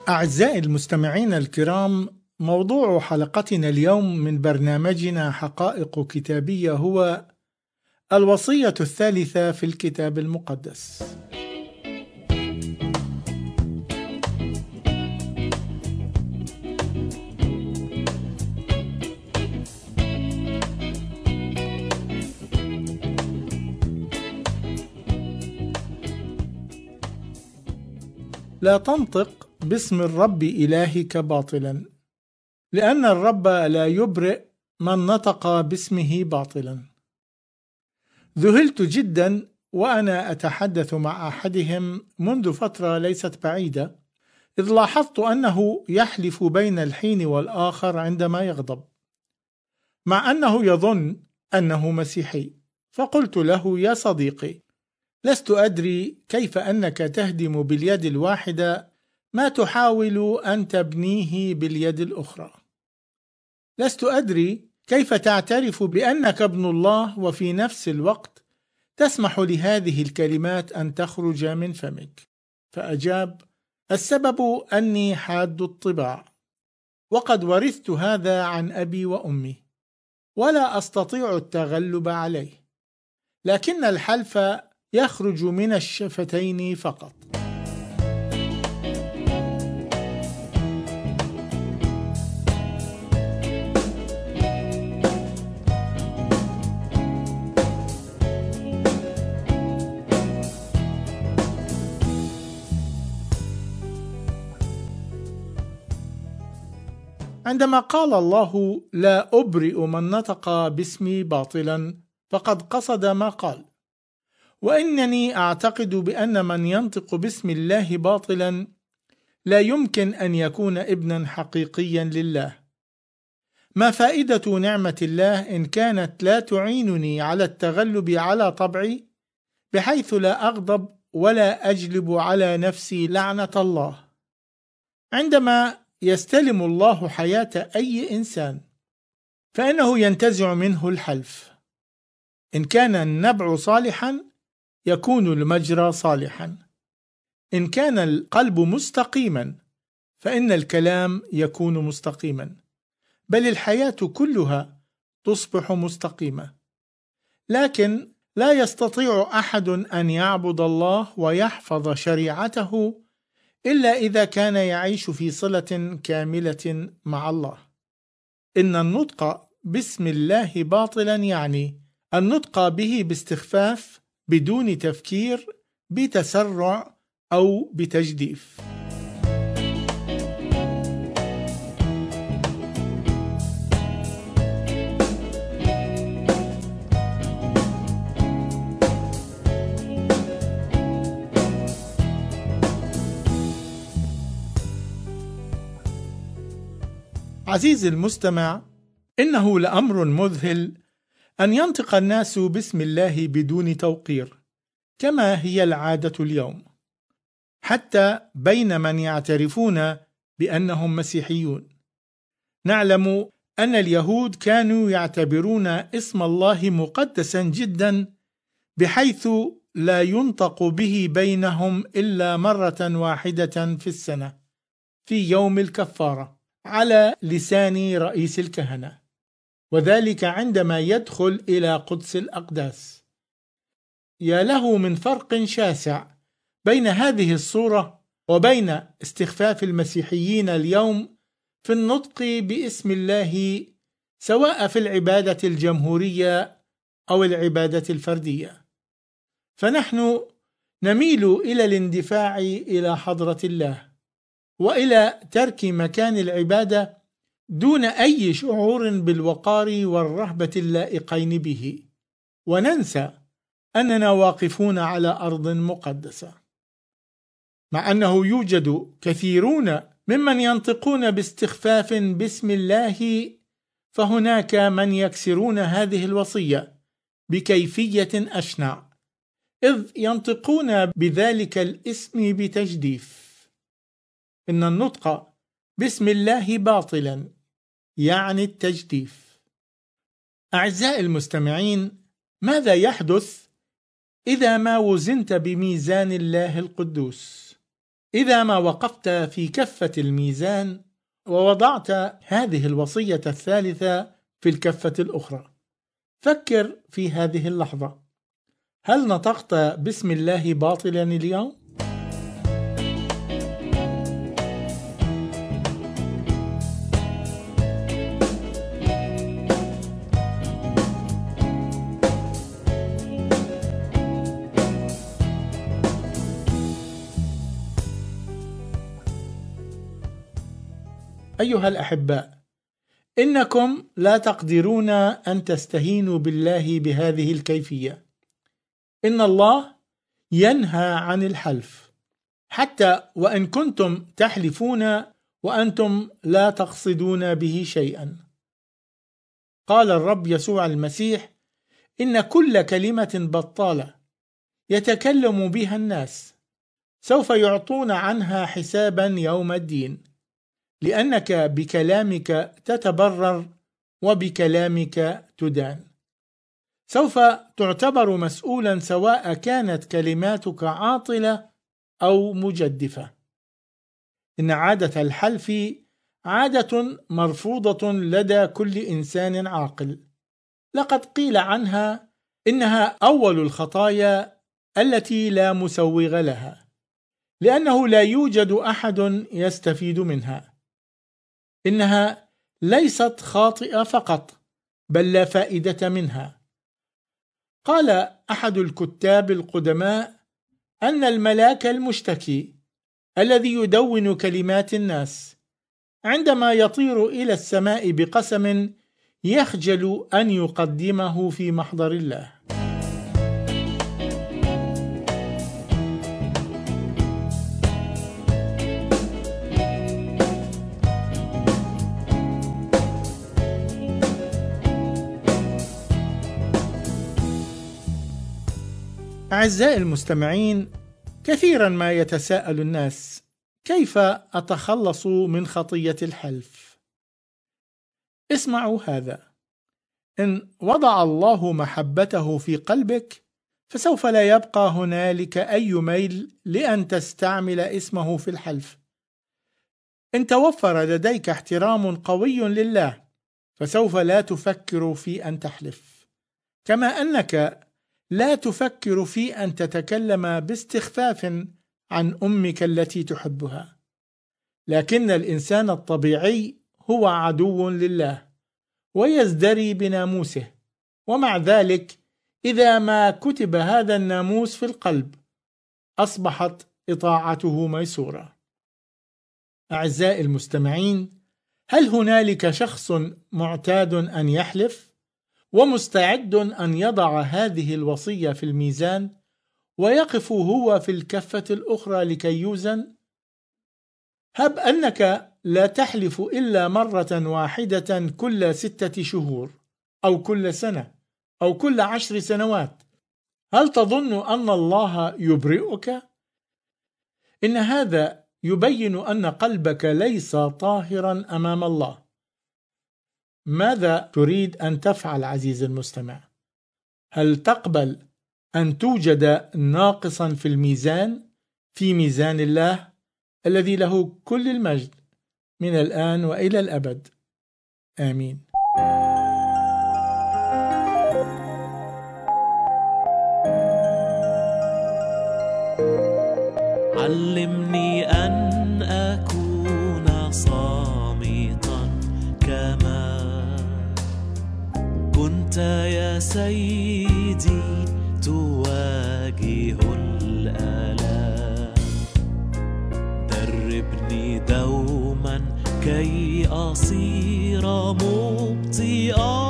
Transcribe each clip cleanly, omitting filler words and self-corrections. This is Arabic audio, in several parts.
أعزائي المستمعين الكرام، موضوع حلقتنا اليوم من برنامجنا حقائق كتابية هو الوصية الثالثة في الكتاب المقدس. لا تنطق باسم الرب إلهك باطلا، لأن الرب لا يبرئ من نطق باسمه باطلا. ذهلت جدا وأنا أتحدث مع أحدهم منذ فترة ليست بعيدة، إذ لاحظت أنه يحلف بين الحين والآخر عندما يغضب، مع أنه يظن أنه مسيحي. فقلت له: يا صديقي، لست أدري كيف أنك تهدم باليد الواحدة ما تحاول أن تبنيه باليد الأخرى. لست أدري كيف تعترف بأنك ابن الله وفي نفس الوقت تسمح لهذه الكلمات أن تخرج من فمك. فأجاب: السبب أني حاد الطباع، وقد ورثت هذا عن أبي وأمي، ولا أستطيع التغلب عليه، لكن الحلف يخرج من الشفتين فقط. عندما قال الله: لا أبرئ من نطق باسمي باطلا، فقد قصد ما قال. وإنني أعتقد بأن من ينطق باسم الله باطلا لا يمكن أن يكون ابنا حقيقيا لله. ما فائدة نعمة الله إن كانت لا تعينني على التغلب على طبعي، بحيث لا أغضب ولا أجلب على نفسي لعنة الله؟ عندما يستلم الله حياة أي إنسان فإنه ينتزع منه الحلف. إن كان النبع صالحا يكون المجرى صالحا، إن كان القلب مستقيما فإن الكلام يكون مستقيما، بل الحياة كلها تصبح مستقيمة. لكن لا يستطيع أحد أن يعبد الله ويحفظ شريعته إلا إذا كان يعيش في صلة كاملة مع الله. إن النطق باسم الله باطلا يعني النطق به باستخفاف، بدون تفكير، بتسرع أو بتجديف. عزيزي المستمع، إنه لأمر مذهل أن ينطق الناس باسم الله بدون توقير، كما هي العادة اليوم، حتى بين من يعترفون بأنهم مسيحيون. نعلم أن اليهود كانوا يعتبرون اسم الله مقدسا جدا، بحيث لا ينطق به بينهم إلا مرة واحدة في السنة، في يوم الكفارة، على لسان رئيس الكهنة، وذلك عندما يدخل إلى قدس الأقداس. يا له من فرق شاسع بين هذه الصورة وبين استخفاف المسيحيين اليوم في النطق باسم الله، سواء في العبادة الجمهورية أو العبادة الفردية. فنحن نميل إلى الاندفاع إلى حضرة الله وإلى ترك مكان العبادة دون أي شعور بالوقار والرهبة اللائقين به، وننسى أننا واقفون على أرض مقدسة. مع أنه يوجد كثيرون ممن ينطقون باستخفاف باسم الله، فهناك من يكسرون هذه الوصية بكيفية أشنع، إذ ينطقون بذلك الاسم بتجديف. إن النطق باسم الله باطلا يعني التجديف. أعزائي المستمعين، ماذا يحدث إذا ما وزنت بميزان الله القدوس؟ إذا ما وقفت في كفة الميزان ووضعت هذه الوصية الثالثة في الكفة الأخرى، فكر في هذه اللحظة: هل نطقت باسم الله باطلا اليوم؟ أيها الأحباء، إنكم لا تقدرون أن تستهينوا بالله بهذه الكيفية. إن الله ينهى عن الحلف، حتى وإن كنتم تحلفون وأنتم لا تقصدون به شيئا. قال الرب يسوع المسيح: إن كل كلمة بطالة يتكلم بها الناس سوف يعطون عنها حسابا يوم الدين، لأنك بكلامك تتبرر وبكلامك تدان. سوف تعتبر مسؤولا سواء كانت كلماتك عاطلة أو مجدفة. إن عادة الحلف عادة مرفوضة لدى كل إنسان عاقل. لقد قيل عنها إنها أول الخطايا التي لا مسوغ لها، لأنه لا يوجد أحد يستفيد منها. إنها ليست خاطئة فقط، بل لا فائدة منها. قال أحد الكتاب القدماء أن الملاك المشتكي الذي يدون كلمات الناس عندما يطير إلى السماء بقسم يخجل أن يقدمه في محضر الله. أعزائي المستمعين، كثيرا ما يتساءل الناس: كيف أتخلص من خطية الحلف؟ اسمعوا هذا: إن وضع الله محبته في قلبك فسوف لا يبقى هنالك أي ميل لأن تستعمل اسمه في الحلف. إن توفر لديك احترام قوي لله فسوف لا تفكر في أن تحلف، كما أنك لا تفكر في أن تتكلم باستخفاف عن أمك التي تحبها. لكن الإنسان الطبيعي هو عدو لله ويزدري بناموسه، ومع ذلك إذا ما كتب هذا الناموس في القلب أصبحت إطاعته ميسورة. أعزائي المستمعين، هل هنالك شخص معتاد أن يحلف ومستعد أن يضع هذه الوصية في الميزان ويقف هو في الكفة الأخرى لكي يوزن؟ هب أنك لا تحلف إلا مرة واحدة كل 6 شهور أو كل سنة أو كل 10 سنوات، هل تظن أن الله يبرئك؟ إن هذا يبين أن قلبك ليس طاهرا أمام الله. ماذا تريد أن تفعل عزيزي المستمع؟ هل تقبل أن توجد ناقصا في الميزان، في ميزان الله الذي له كل المجد من الآن وإلى الأبد؟ آمين. علمني أن أكون صامتا كما كنت يا سيدي تواجه الآلام. دربني دوما كي أصير مبطئا،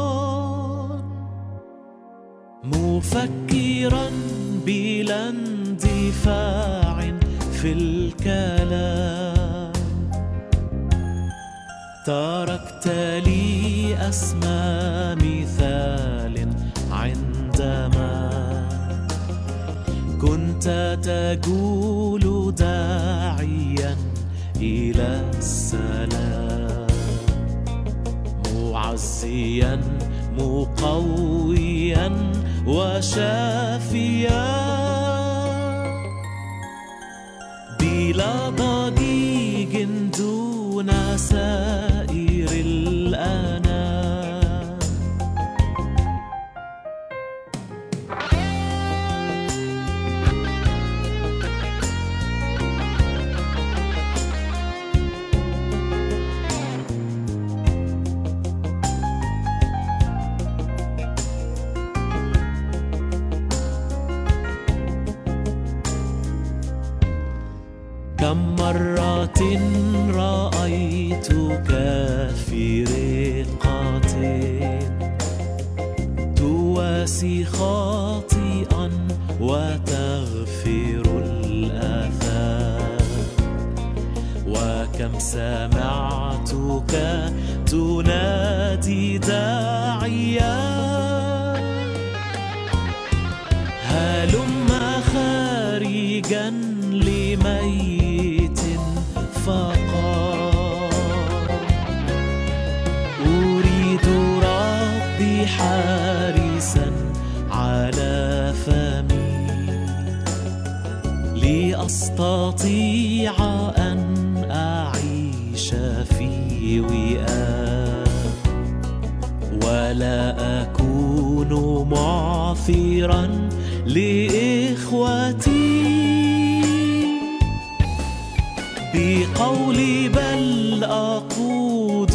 مفكرا بلا اندفاع في الكلام. تركت لي أسمى مثال عندما كنت تقول داعيا إلى السلام، معزيا مقويا وشافيا. بلا ضجيج دون سائر الأنام. كم مرة رأيتك في رقة تواسي خاطئا وتغفر الآثام، وكم سمعتك تنادي داعيا هلم خارجا لميت فقط. أريد ربي حارسا على فمي لأستطيع أن أعيش في وئام، ولا أكون معثرا لإخوتي بقولي، بل أقود